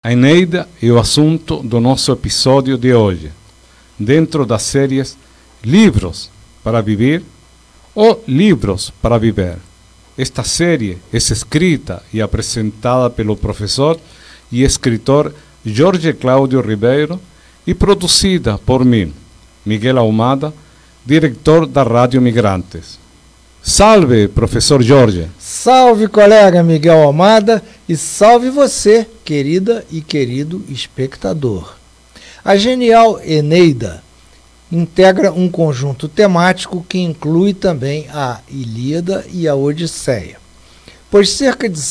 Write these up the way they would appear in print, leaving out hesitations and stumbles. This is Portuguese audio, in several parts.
A Eneida é o assunto do nosso episódio de hoje, dentro das séries Livros para Viver ou Livros para Viver. Esta série é escrita e apresentada pelo professor e escritor Jorge Cláudio Ribeiro e produzida por mim, Miguel Ahumada, diretor da Rádio Migrantes. Salve, professor Jorge! Salve, colega Miguel Ahumada, e salve você, querida e querido espectador. A genial Eneida integra um conjunto temático que inclui também a Ilíada e a Odisseia. Pois cerca de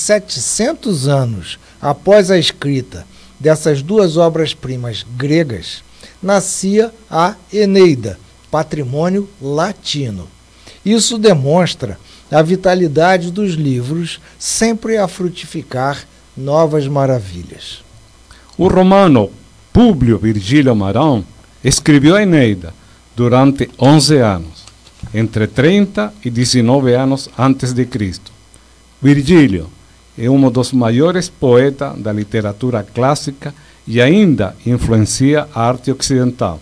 700 anos após a escrita dessas duas obras-primas gregas, nascia a Eneida, patrimônio latino. Isso demonstra a vitalidade dos livros, sempre a frutificar novas maravilhas. O romano Públio Virgílio Marão escreveu a Eneida durante 11 anos, entre 30 e 19 anos antes de Cristo. Virgílio é um dos maiores poetas da literatura clássica e ainda influencia a arte ocidental.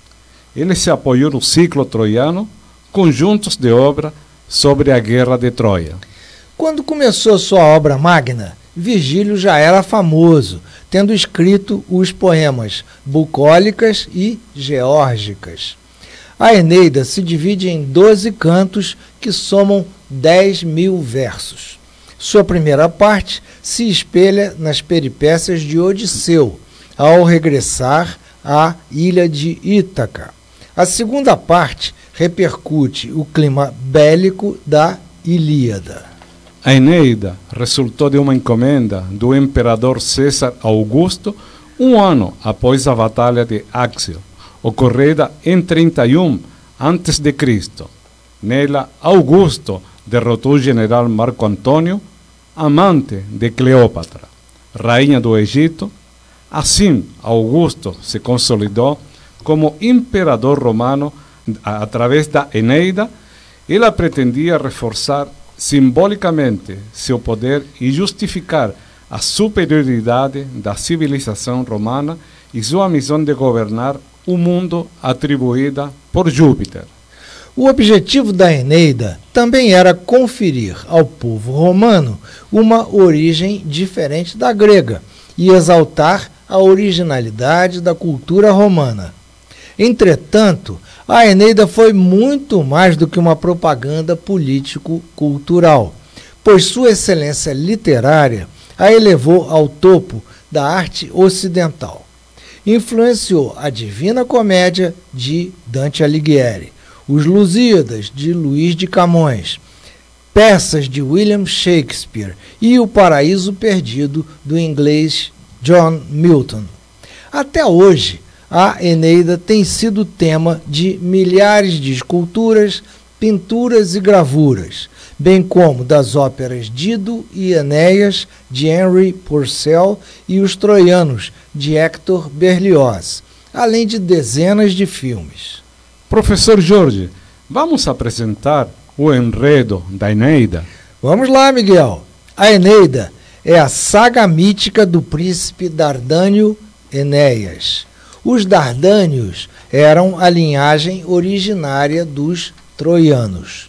Ele se apoiou no ciclo troiano, conjuntos de obra sobre a Guerra de Troia. Quando começou sua obra magna, Virgílio já era famoso, tendo escrito os poemas Bucólicas e Geórgicas. A Eneida se divide em 12 cantos que somam 10.000 versos. Sua primeira parte se espelha nas peripécias de Odisseu, ao regressar à ilha de Ítaca. A segunda parte repercute o clima bélico da Ilíada. A Eneida resultou de uma encomenda do imperador César Augusto um ano após a Batalha de Áxio, ocorrida em 31 a.C. Nela, Augusto derrotou o general Marco Antônio, amante de Cleópatra, rainha do Egito. Assim, Augusto se consolidou como imperador romano através da Eneida. Ele pretendia reforçar simbolicamente seu poder e justificar a superioridade da civilização romana e sua missão de governar o mundo atribuída por Júpiter. O objetivo da Eneida também era conferir ao povo romano uma origem diferente da grega e exaltar a originalidade da cultura romana. Entretanto, a Eneida foi muito mais do que uma propaganda político-cultural, pois sua excelência literária a elevou ao topo da arte ocidental. Influenciou a Divina Comédia de Dante Alighieri, os Lusíadas de Luís de Camões, peças de William Shakespeare e O Paraíso Perdido do inglês John Milton. Até hoje, a Eneida tem sido tema de milhares de esculturas, pinturas e gravuras, bem como das óperas Dido e Enéas, de Henry Purcell, e Os Troianos, de Hector Berlioz, além de dezenas de filmes. Professor Jorge, vamos apresentar o enredo da Eneida? Vamos lá, Miguel. A Eneida é a saga mítica do príncipe Dardânio Enéas. Os Dardânios eram a linhagem originária dos troianos.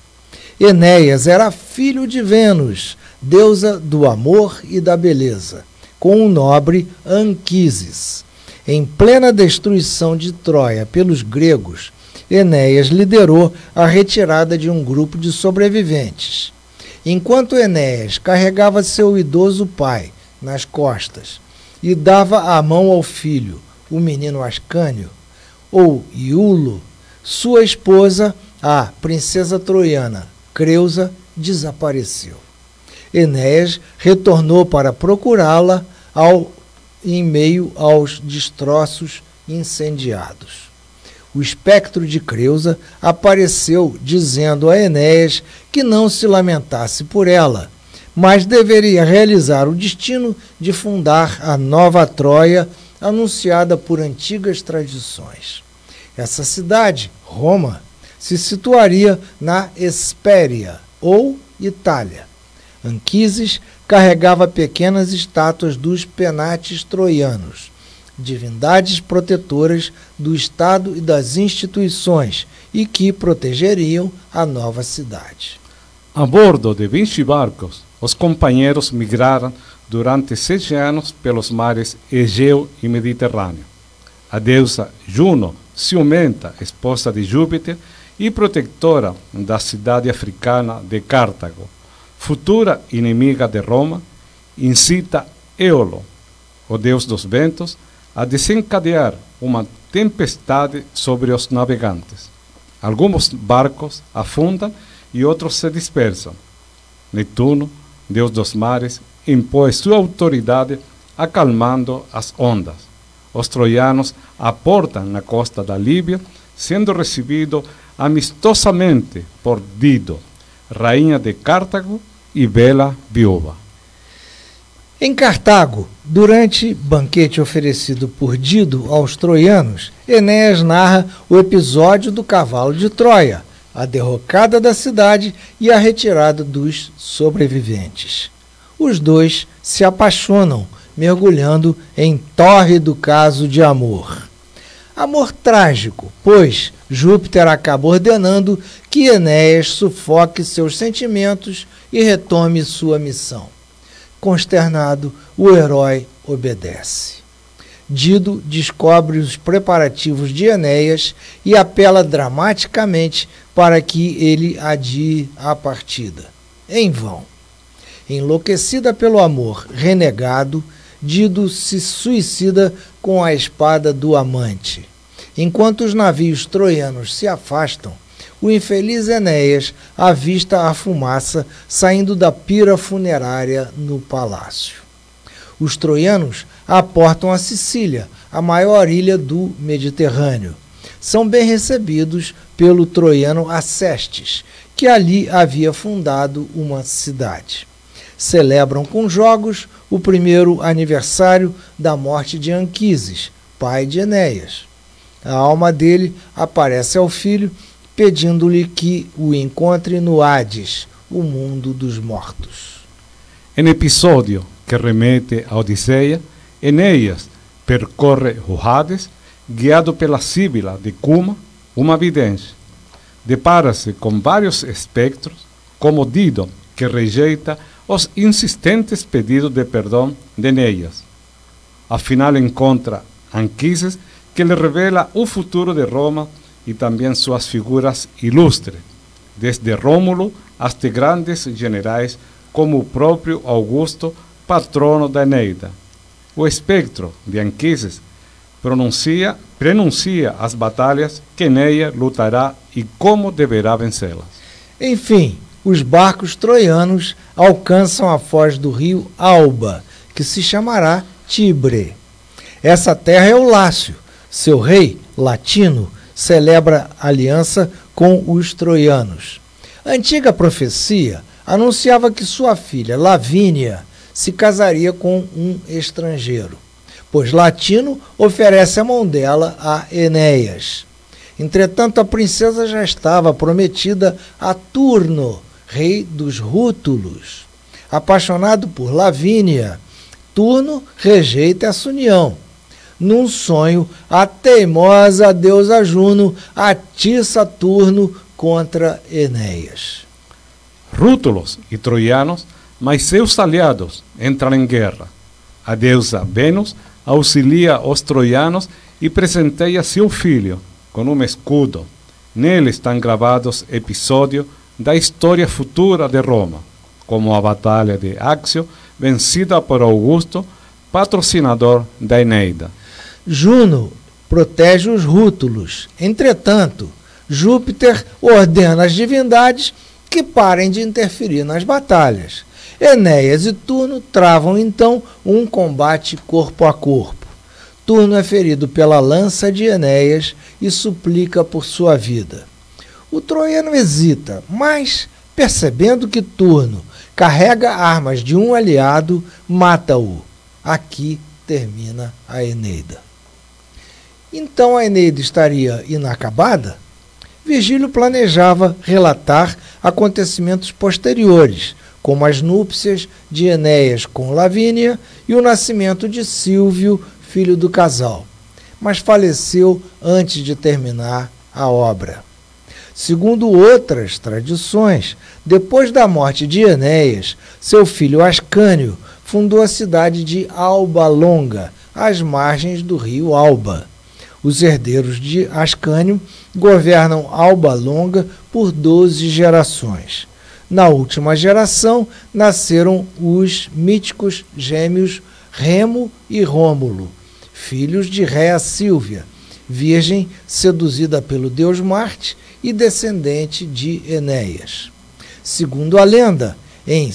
Enéas era filho de Vênus, deusa do amor e da beleza, com o nobre Anquises. Em plena destruição de Troia pelos gregos, Enéas liderou a retirada de um grupo de sobreviventes. Enquanto Enéas carregava seu idoso pai nas costas e dava a mão ao filho, o menino Ascânio, ou Iulo, sua esposa, a princesa troiana Creusa, desapareceu. Enéas retornou para procurá-la em meio aos destroços incendiados. O espectro de Creusa apareceu dizendo a Enéas que não se lamentasse por ela, mas deveria realizar o destino de fundar a nova Troia, anunciada por antigas tradições. Essa cidade, Roma, se situaria na Hespéria, ou Itália. Anquises carregava pequenas estátuas dos penates troianos, divindades protetoras do Estado e das instituições e que protegeriam a nova cidade. A bordo de 20 barcos, os companheiros migraram durante 7 anos pelos mares Egeu e Mediterrâneo. A deusa Juno, ciumenta, esposa de Júpiter e protetora da cidade africana de Cartago, futura inimiga de Roma, incita Éolo, o deus dos ventos, a desencadear uma tempestade sobre os navegantes. Alguns barcos afundam e outros se dispersam. Netuno, deus dos mares, impõe sua autoridade acalmando as ondas. Os troianos aportam na costa da Líbia, sendo recebido amistosamente por Dido, rainha de Cartago e bela viúva. Em Cartago, durante banquete oferecido por Dido aos troianos, Enéas narra o episódio do cavalo de Troia, a derrocada da cidade e a retirada dos sobreviventes. Os dois se apaixonam, mergulhando em tórrido caso de amor. Amor trágico, pois Júpiter acaba ordenando que Enéas sufoque seus sentimentos e retome sua missão. Consternado, o herói obedece. Dido descobre os preparativos de Enéas e apela dramaticamente para que ele adie a partida. Em vão. Enlouquecida pelo amor renegado, Dido se suicida com a espada do amante. Enquanto os navios troianos se afastam, o infeliz Enéas avista a fumaça saindo da pira funerária no palácio. Os troianos aportam a Sicília, a maior ilha do Mediterrâneo. São bem recebidos pelo troiano Acestes, que ali havia fundado uma cidade. Celebram com jogos o primeiro aniversário da morte de Anquises, pai de Enéas. A alma dele aparece ao filho, pedindo-lhe que o encontre no Hades, o mundo dos mortos. Em episódio que remete à Odisseia, Enéas percorre o Hades, guiado pela Síbila de Cuma, uma vidente. Depara-se com vários espectros, como Dido, que rejeita os insistentes pedidos de perdão de Enéas. Afinal encontra Anquises, que lhe revela o futuro de Roma e também suas figuras ilustres, desde Rômulo até grandes generais como o próprio Augusto, patrono da Eneida. O espectro de Anquises prenuncia as batalhas que Enéas lutará e como deverá vencê-las. Enfim, os barcos troianos alcançam a foz do rio Alba, que se chamará Tibre. Essa terra é o Lácio. Seu rei, Latino, celebra aliança com os troianos. A antiga profecia anunciava que sua filha, Lavínia, se casaria com um estrangeiro, pois Latino oferece a mão dela a Enéas. Entretanto, a princesa já estava prometida a Turno, rei dos Rútulos. Apaixonado por Lavínia, Turno rejeita essa união. Num sonho, a teimosa deusa Juno atiça Turno contra Enéas. Rútulos e troianos, mas seus aliados, entram em guerra. A deusa Vênus auxilia os troianos e presenteia seu filho com um escudo. Nele estão gravados episódios da história futura de Roma, como a Batalha de Áxio, vencida por Augusto, patrocinador da Eneida. Juno protege os Rútulos. Entretanto, Júpiter ordena às divindades que parem de interferir nas batalhas. Enéas e Turno travam então um combate corpo a corpo. Turno é ferido pela lança de Enéas e suplica por sua vida. O troiano hesita, mas, percebendo que Turno carrega armas de um aliado, mata-o. Aqui termina a Eneida. Então a Eneida estaria inacabada? Virgílio planejava relatar acontecimentos posteriores, como as núpcias de Enéas com Lavínia e o nascimento de Sílvio, filho do casal, mas faleceu antes de terminar a obra. Segundo outras tradições, depois da morte de Enéas, seu filho Ascânio fundou a cidade de Alba Longa, às margens do rio Alba. Os herdeiros de Ascânio governam Alba Longa por 12 gerações. Na última geração, nasceram os míticos gêmeos Remo e Rômulo, filhos de Réa Sílvia, virgem seduzida pelo deus Marte e descendente de Enéas. Segundo a lenda, em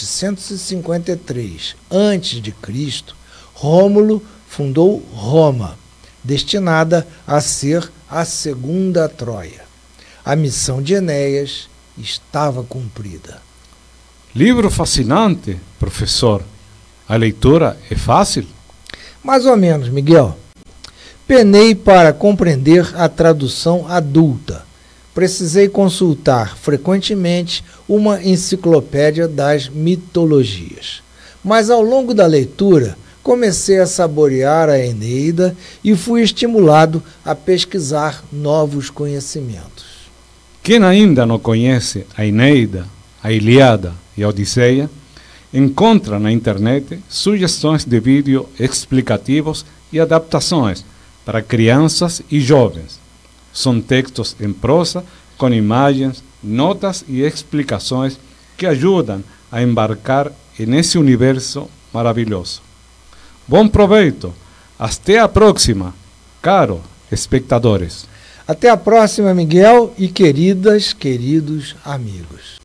753 a.C., Rômulo fundou Roma, destinada a ser a segunda Troia. A missão de Enéas estava cumprida. Livro fascinante, professor. A leitura é fácil? Mais ou menos, Miguel. Penei para compreender a tradução adulta. Precisei consultar frequentemente uma enciclopédia das mitologias. Mas ao longo da leitura, comecei a saborear a Eneida e fui estimulado a pesquisar novos conhecimentos. Quem ainda não conhece a Eneida, a Ilíada e a Odisseia, encontra na internet sugestões de vídeo explicativos e adaptações para crianças e jovens. São textos em prosa, com imagens, notas e explicações que ajudam a embarcar nesse universo maravilhoso. Bom proveito! Até a próxima, caros espectadores! Até a próxima, Miguel e queridos amigos.